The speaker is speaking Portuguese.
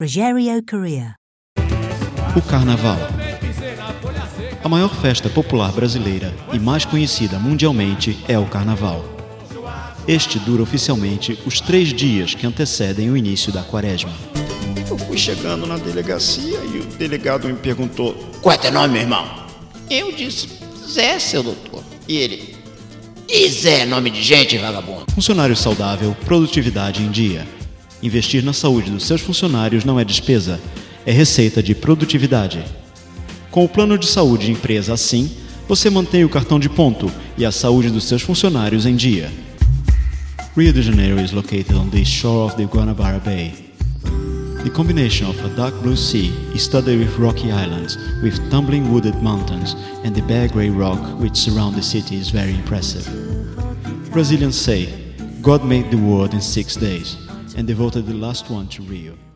Rogério Corrêa. O Carnaval. A maior festa popular brasileira e mais conhecida mundialmente é o Carnaval. Este dura oficialmente os 3 dias que antecedem o início da Quaresma. Eu fui chegando na delegacia e o delegado me perguntou: qual é teu nome, meu irmão? Eu disse: Zé, seu doutor. E ele: e Zé é nome de gente, vagabundo? Funcionário saudável, produtividade em dia. Investir na saúde dos seus funcionários não é despesa, é receita de produtividade. Com o plano de saúde de empresa assim, você mantém o cartão de ponto e a saúde dos seus funcionários em dia. Rio de Janeiro is located on the shore of the Guanabara Bay. The combination of a dark blue sea is studded with rocky islands, with tumbling wooded mountains, and the bare grey rock which surround the city is very impressive. Brazilians say, God made the world in 6 days, and devoted the last one to Rio.